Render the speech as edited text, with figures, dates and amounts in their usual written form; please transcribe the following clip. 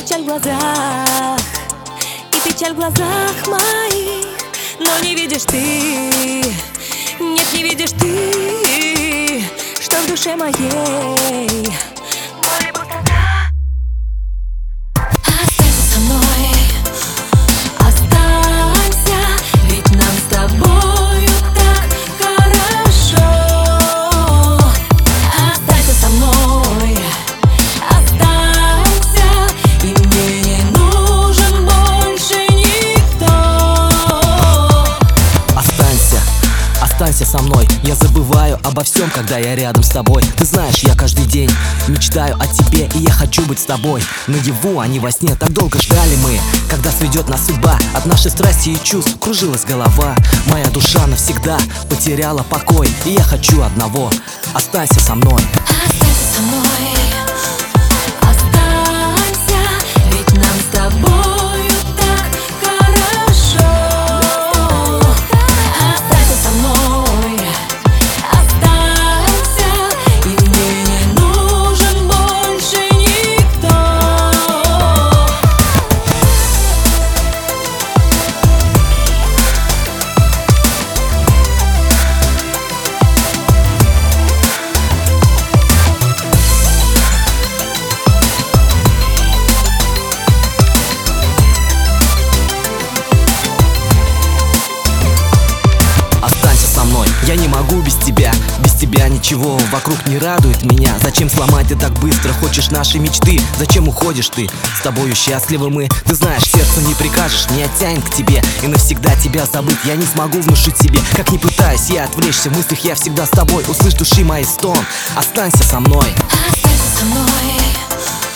печаль в глазах, и печаль в глазах моих. Но не видишь ты, нет, не видишь ты, что в душе моей. Останься со мной, останься, ведь нам с тобою так хорошо. Останься со мной, останься, и мне не нужен больше никто. Останься со мной, я забываю обо всем, когда я рядом с тобой. Ты знаешь, я каждый день мечтаю о тебе, и я хочу быть с тобой. Наяву, а не во сне, так долго ждали мы, когда сведет нас судьба. От нашей страсти и чувств кружилась голова. Моя душа навсегда потеряла покой, и я хочу одного: останься со мной. Останься со мной, останься, ведь нам с тобою так хорошо. Останься со мной, останься, и мне не нужен больше никто. Я не могу без тебя ничего вокруг не радует меня. Зачем сломать ты так быстро хочешь наши мечты? Зачем уходишь ты? С тобою счастливы мы. Ты знаешь, сердцу не прикажешь, не оттянет к тебе. И навсегда тебя забыть я не смогу внушить себе. Как ни пытаюсь я отвлечься, в мыслях я всегда с тобой. Услышь души мои стон, останься со мной. Останься со мной,